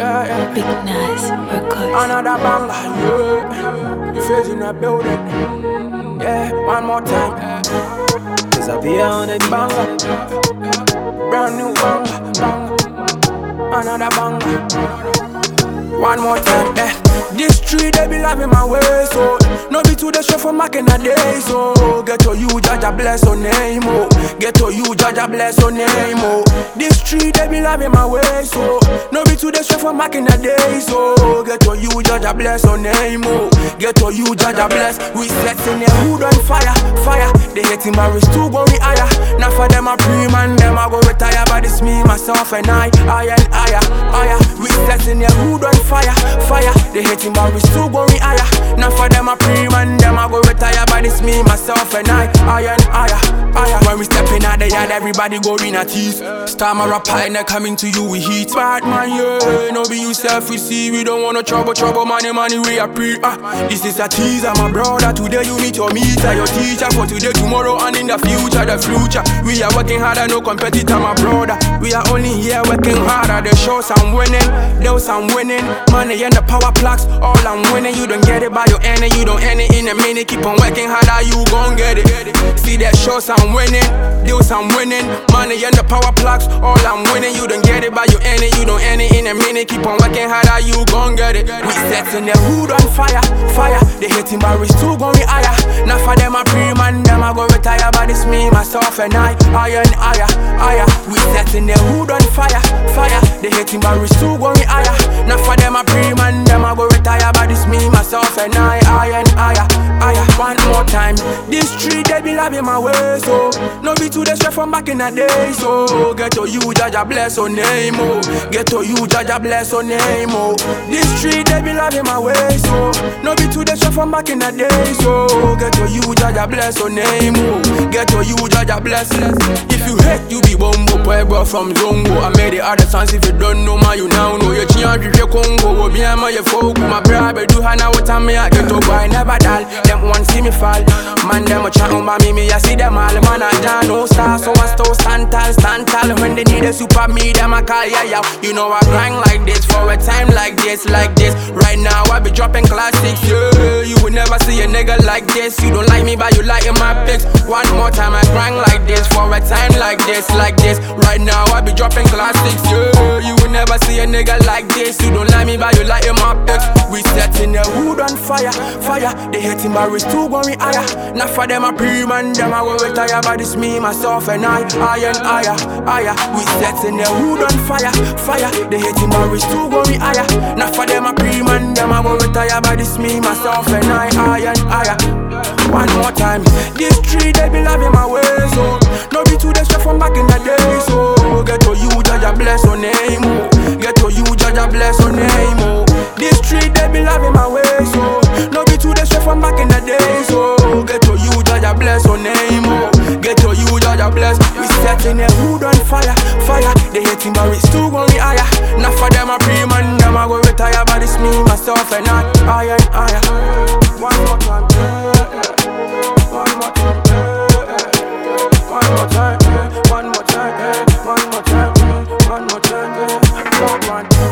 Big Nas Records. Another banger, yeah. You face in the building. Yeah, one more time. Cause I be on the Banger. Brand new banger. Another banger. One more time, yeah. This tree, they be loving my way, so no be to the show for back in the day, so get to you, Jaja bless your name, oh. Get to you, Jaja bless your name, oh. This tree, they be loving my way, so no be to the show for back in the day, so get to you, Jaja bless your name, oh. Get to you, Jaja bless. We setting their hood on fire, fire. They hating my wrist too going higher. Now for them a pre-man, them I go retire, but it's me, myself and I and higher. We setting their hood on fire, fire. They hating my wrist too going higher. Now for them a pre-man, them I go retire, but it's me, myself and I and higher. When we stepping out the yard, everybody go in a teeth. Star my rapper and they coming to you with heat. Bad man, yeah, no be yourself, we see. We don't want no trouble, money, we are pre. This is a teaser, my brother. Today you meet your meter, your teacher. For today, tomorrow, and in the future, we are working harder, no competitor, my brother. We are only here working harder. The shows I'm winning, those I'm winning. Money and the power plugs, all I'm winning. You don't get it by your end, you don't end it in a minute. Keep on working harder, you gon' get it. See that shows I'm winning, deals I'm winning. Money and the power plugs, all I'm winning. You don't get it by your end, you don't end it in a minute. Keep on working harder, you gon' get it. We setting the hood on fire, fire. They hating my wrist too going higher. Now for them a pre-man, them I go retire, but it's me, myself and I and higher. We setting the hood on fire, fire. They hating my wrist too going higher. Now for them a pre-man, them I go retire, but it's me, myself and I and higher. One more time. This tree, they be loving my way, so no be too the straight from back in the day, so get to you, Jaja bless your name, oh. Get to you, Jaja bless your name, oh. This tree, they be loving my way, so no be too the straight from back in the day, so get to you, Jaja bless your name, oh. Get to you, Jaja bless. If you hate, you be bombo, bro from Zongo. I made the other songs, if you don't know my, you now know your child, you Congo, be a my folk, my brother, do hana what I'm I get to buy, never dull. Them one see me fall, man, them a chat on me, I see them all, man, I don't know star, so I still stand tall, when they need a super me, them I call, yeah. You know I grind like this, for a time like this. Right now I be dropping classics, yeah. You will never see a nigga like this. You don't like me, but you like in my pics. One more time I grind like this, for a time like this. Right now I be dropping classics, yeah. You will never see a nigga like this. You don't like me, but you like in my pics. We setting the hood on fire, fire. They hating my wrist too going higher. Now for them a pre-man, them I go retire, but it's me, myself and I and higher. We setting the hood on fire, fire. They hating my wrist too going higher. Now for them a pre-man, them I go retire, but it's me, myself and I and higher. One more time. This tree, they be loving my way, so no be too the straight from back in the day, so get to you, Jaja bless your name, oh. Get to you, Jaja bless your name, oh. This tree, they be loving my way, so no be too the straight from back in the day, so get to you, Jaja bless your name, oh. Get to you, Jaja bless. We setting the hood on fire, fire. They hating my wrist too going higher. Now for them a pre-man, them I go retire, but it's me, myself and I and higher. One more time, one more time, one more time, one more time, one more time, one more time, one more time.